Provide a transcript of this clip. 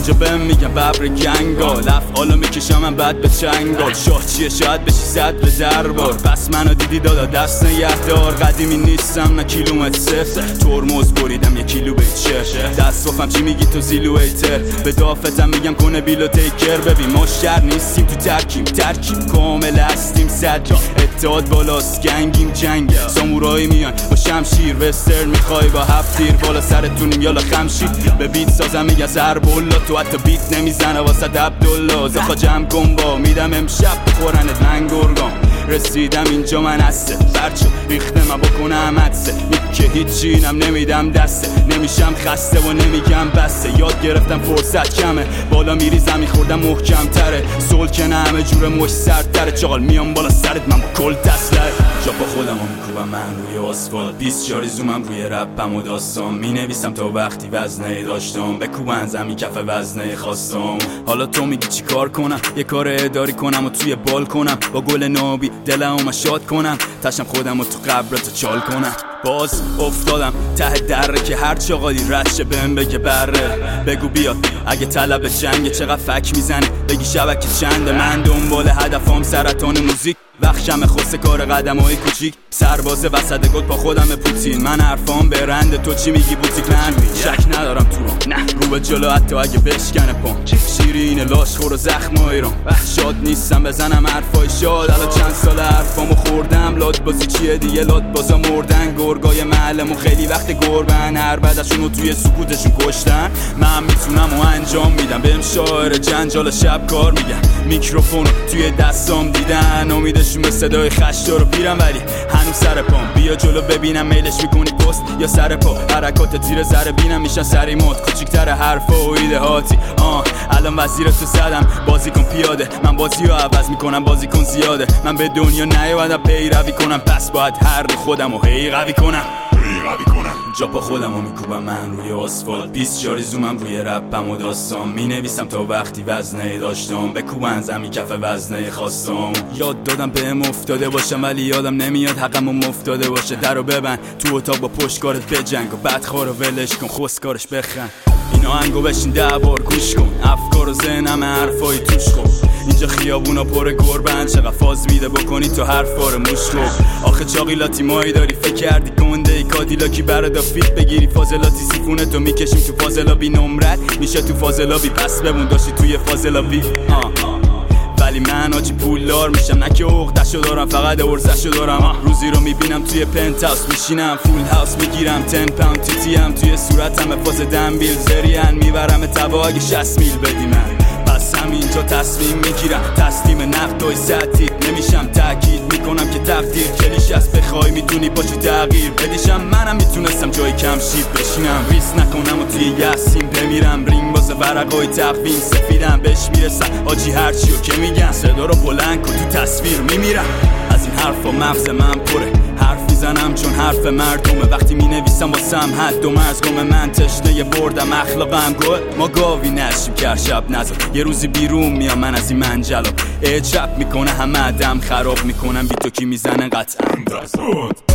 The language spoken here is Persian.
اینجا بهم میگم ببر گنگال افعالو میکشم من بعد به چنگال شاه چیه شاید بشی زد به دربار پس منو دیدی دادا دست نگهدار قدیمی نیستم نه کیلومتر صفر ترمز بریدم 1 کیلو به چه دست گفتم چی میگی تو زیلویتر به دافتم میگم کنه بیلو تیکر ببین ما شر نیستیم تو ترکیم کامل هستیم صد اتحاد بالاست گنگیم جنگ سامورایی میان با شمشیر وسترن میخوای با 7 تیر بالا سرتونیم یالا خمشیر به بیت سازم میگه ضرب‌الله تو حتی بیت نمیزنه واسه عبدالله زخا جمع کن با میدم امشب بخورنت من گرگام رسیدم اینجا من هسته برچه ریخته من بکنم حدسه که هیچینم نمیدم دسته نمیشم خسته و نمیگم بسته یاد گرفتم فرصت کمه بالا میریزم میخوردم محکم تره سلکنه همه جور مش سردتره چاقال میام بالا سرت من با کل تسلره جا با خودم و میکوبم من روی آسفالت 20 شاری زومم روی رپم و داستان مینویسم تا وقتی وزنه داشتم بکوبن زمین کف وزنه خواستم حالا تو میگی چی کار کنم یه کار اداری کنم و توی بال کنم با گل نابی دلمو شاد کنم تشم خودم و تو قبرتو چال کنم باز افتادم ته دره که هر چاقالی رشه بهم بگه بره بگو بیاد اگه طلب جنگه چقدر فک میزنه بگی شبکه چنده من دنبال هدفم سرطان موزیک وخشم خسته کار قدمای کوچیک سرباز وسط گل با خودم پوتین من حرفام برنده تو چی میگی بوتیک من شک ندارم تو رو نه رو به جلو حتی اگه بشکنه پام شیرین لاش خور و زخمای رام شاد نیستم بزنم حرفای شاد الان چند سال حرفامو خوردم لات بازی چیه دیگه لات بازا مردن گرگای معلمو خیلی وقت گربن هر بعدشونو توی سکوتشون کشتن من میتونم و انجام میدم بهم شاعر جنجال شب کار میگن میکروفونو توی دستام دیدن امیدشون به صدای خشدار رو پیرم ولی هنوز سر پام بیا جلو ببینم میلش میکنی پست یا سر پا حرکات زیر ذره بینم میشن سری موت کوچیک‌تر حرفا و ایده هاتی الان وزیر تو زدم بازی کن پیاده من بازی رو عوض میکنم بازی کن زیاده من به دنیا نیومدم پیروی کنم پس باید هر خودم رو هی قوی کنم جا پا خودم رو میکوبم من روی آسفالت 20 جاری زومم روی رپم و داستان مینویسم تا وقتی وزنه داشتم بکوبن زمین کف وزنه خواستم یاد دادم بهم افتاده باشم ولی یادم نمیاد حقمو مفتاده باشه درو ببند تو اتاق با پشتکارت بجنگ و بدخوارو ولش کن خسکارش بخن این آهنگو بشین 10 بار گوش کن افکار و ذهنم حرفای توش کن اینجا خیابونا پر گربن چقدر فاز میده بکنی تو حرفا رو موش کن آخه چاقیلاتی مایی داری فکر کردی کنده ای کادیلاکی بردا فیت بگیری فاضلاتی سیفونه تو میکشیم تو فاضلا بی نمرت میشه تو فاضلا بی پس بمون داشتی توی فاضلا بی ولی من آجی پولدار میشم نه که عقده‌شو دارم فقط ارزشو دارم روزی رو میبینم توی پنت هاوس میشینم فول هاوس میگیرم 10 پوند تیتی هم توی صورتم فاز دنبیل زریان میبرم تبا اگه 60 میل بدی من پس همینجا تصمیم میگیرم تسلیم نقدای سطحیت نمیشم تاکید میکنم که تقدیر کلیش است بخوای میتونی پاشی تغییر بدیشم منم میتونستم جای کم شیب بشینم ریس نکنم و توی یاسین بمیرم رینگ باز ورقای تقویم سفیدم بهش میرسم آجی هرچیو که میگن صدا رو بلند کن تو تصویر میمیرم از این حرفا مغز من پره حرف میزنم چون حرف مردمه وقتی مینویسم واسم حد و مرز گم من تشنه بردم اخلاقم گل ما گاوی نشیم که شب نزد یه روزی بیرون میام من از این منجلاب اعجاب میکنه همه آدم خراب میکنم بی تو کی میزنه قطعا